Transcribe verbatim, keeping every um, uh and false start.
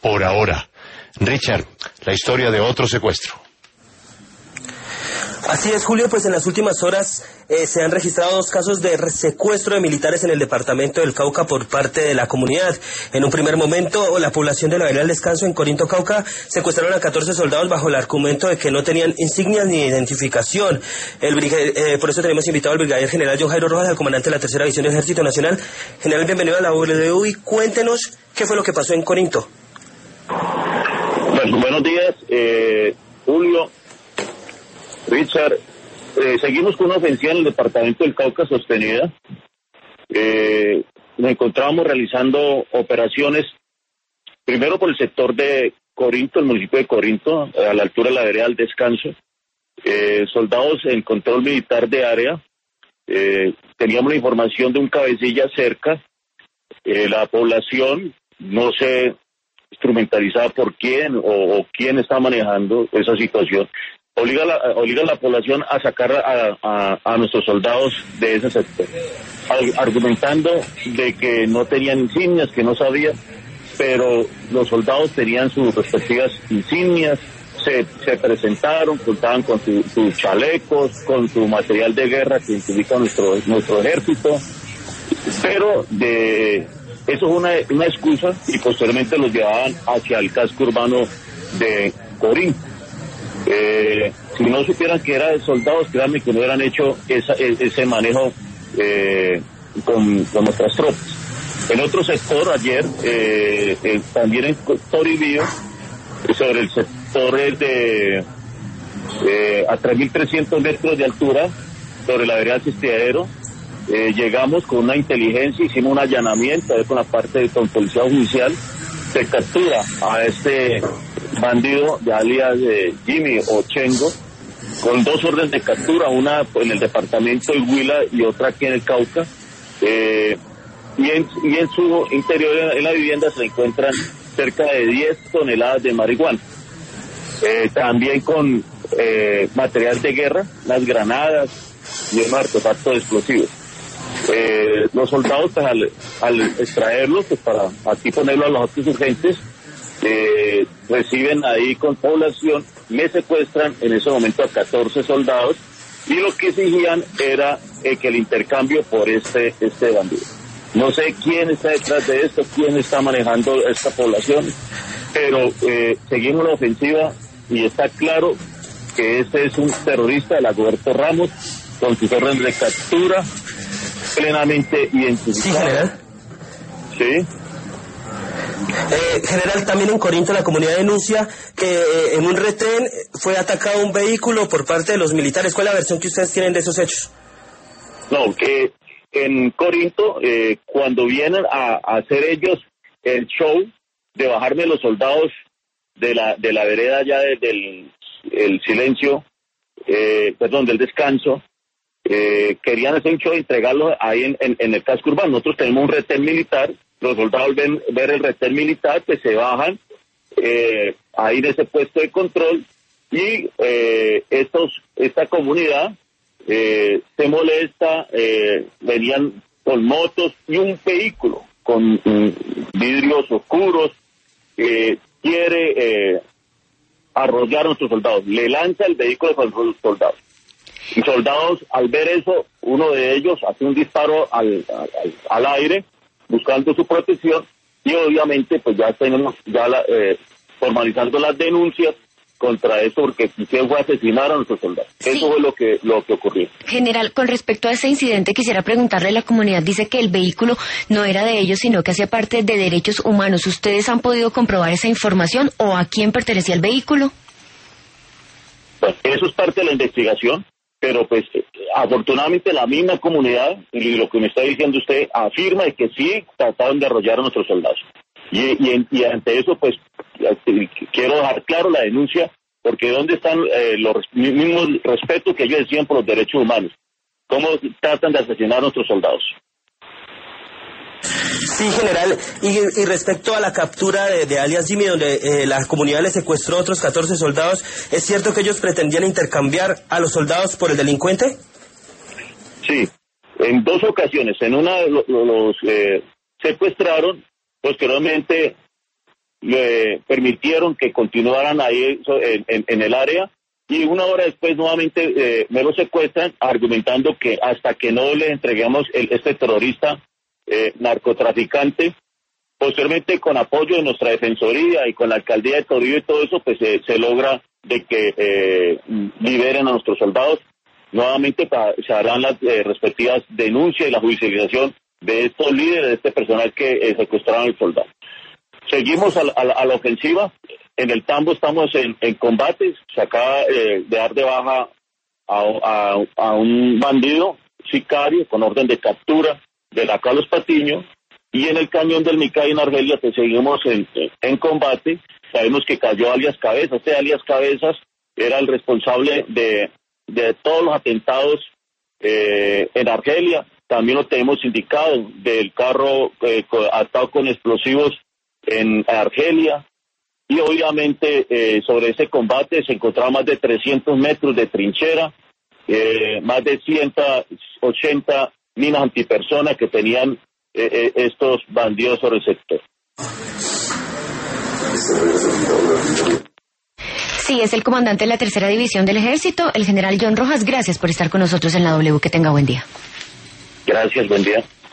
por ahora. Richard, la historia de otro secuestro. Así es, Julio, pues en las últimas horas eh, se han registrado dos casos de secuestro de militares en el departamento del Cauca por parte de la comunidad. En un primer momento, la población de la vereda del Descanso en Corinto, Cauca, secuestraron a catorce soldados bajo el argumento de que no tenían insignias ni identificación. El eh, por eso tenemos invitado al brigadier general John Jairo Rojas, al comandante de la tercera división del Ejército Nacional. General, bienvenido a la W U y cuéntenos qué fue lo que pasó en Corinto. Bueno, buenos días, eh, Julio. Richard, eh, seguimos con una ofensiva en el departamento del Cauca sostenida. Eh, nos encontramos realizando operaciones, primero por el sector de Corinto, el municipio de Corinto, a la altura de la vereda del Descanso. Eh, soldados en control militar de área. Eh, teníamos la información de un cabecilla cerca. Eh, la población no se instrumentalizada por quién o, o quién está manejando esa situación. Obliga a la, obliga a la población a sacar a, a, a nuestros soldados de ese sector, argumentando de que no tenían insignias, que no sabían, pero los soldados tenían sus respectivas insignias, se, se presentaron, contaban con sus su chalecos, con su material de guerra que identifica nuestro, nuestro ejército, pero de eso es una, una excusa y posteriormente los llevaban hacia el casco urbano de Corinto. Eh, si no supieran que eran soldados, créanme que no hubieran hecho esa, ese manejo eh, con, con nuestras tropas. En otro sector, ayer, eh, eh, también en Toribío, sobre el sector de eh, a tres mil trescientos metros de altura, sobre la vereda del Cistiadero, eh, llegamos con una inteligencia, hicimos un allanamiento con la parte de con policía judicial, se captura a este bandido de alias de Jimmy o Chengo, con dos órdenes de captura, una en el departamento del Huila y otra aquí en el Cauca, eh, y, en, y en su interior, en la vivienda, se encuentran cerca de diez toneladas de marihuana, eh, también con eh, material de guerra, las granadas y unos artefactos explosivos. Eh, los soldados, pues, al, al extraerlos, pues para aquí ponerlo a los actos urgentes, Eh, reciben ahí con población, me secuestran en ese momento a catorce soldados y lo que exigían era eh, que el intercambio por este este bandido. No sé quién está detrás de esto, quién está manejando esta población, pero eh, seguimos la ofensiva y está claro que este es un terrorista de la Goberto Ramos con sus órdenes de captura plenamente identificadas. Sí. Eh, general, también en Corinto la comunidad denuncia que eh, en un retén fue atacado un vehículo por parte de los militares. ¿Cuál es la versión que ustedes tienen de esos hechos? No, que en Corinto, eh, cuando vienen a, a hacer ellos el show de bajarme los soldados de la de la vereda ya de, del el silencio, eh, perdón, del descanso, eh, querían hacer un show y entregarlo ahí en, en, en el casco urbano. Nosotros tenemos un retén militar. Los soldados ven ver el retén militar, pues se bajan eh, ahí en ese puesto de control y eh, estos esta comunidad eh, se molesta, eh, venían con motos y un vehículo con mm, vidrios oscuros, eh, quiere eh, arrollar a nuestros soldados, le lanza el vehículo con los soldados. Y soldados, al ver eso, uno de ellos hace un disparo al, al, al aire, buscando su protección, y obviamente pues ya tenemos ya la, eh, formalizando las denuncias contra eso, porque quisieron fue asesinar a nuestros soldados. Sí. Eso fue lo que lo que ocurrió. General, con respecto a ese incidente quisiera preguntarle, la comunidad dice que el vehículo no era de ellos, sino que hacía parte de derechos humanos. ¿Ustedes han podido comprobar esa información o a quién pertenecía el vehículo? Pues eso es parte de la investigación. Pero pues afortunadamente la misma comunidad, y lo que me está diciendo usted, afirma de que sí trataron de arrollar a nuestros soldados. Y, y, y ante eso pues quiero dejar claro la denuncia, porque ¿dónde están eh, los mismos respetos que ellos decían por los derechos humanos? ¿Cómo tratan de asesinar a nuestros soldados? Sí, general, y, y respecto a la captura de, de alias Jimmy, donde eh, la comunidad le secuestró a otros catorce soldados, ¿es cierto que ellos pretendían intercambiar a los soldados por el delincuente? Sí, en dos ocasiones. En una lo, lo, los eh, secuestraron, posteriormente le permitieron que continuaran ahí en, en, en el área, y una hora después nuevamente eh, me lo secuestran argumentando que hasta que no le entreguemos el, este terrorista eh, narcotraficante, posteriormente con apoyo de nuestra defensoría y con la alcaldía de Toribio y todo eso, pues eh, se logra de que eh, liberen a nuestros soldados. Nuevamente pa, se harán las eh, respectivas denuncias y la judicialización de estos líderes, de este personal que eh, secuestraron al soldado. Seguimos a la, a la, a la ofensiva. En el Tambo estamos en, en combates. Se acaba eh, de dar de baja a, a, a un bandido sicario con orden de captura de la Carlos Patiño. Y en el cañón del Micay en Argelia, pues seguimos en, en combate. Sabemos que cayó alias Cabezas. Este alias Cabezas era el responsable de, de todos los atentados eh, en Argelia. También lo tenemos indicado del carro eh, atado con explosivos en Argelia. Y obviamente eh, sobre ese combate se encontraban más de trescientos metros de trinchera, eh, más de ciento ochenta minas antipersonas que tenían eh, eh, estos bandidos sobre el sector. Sí, es el comandante de la tercera división del ejército, el general John Rojas. Gracias por estar con nosotros en la W. Que tenga buen día. Gracias, buen día.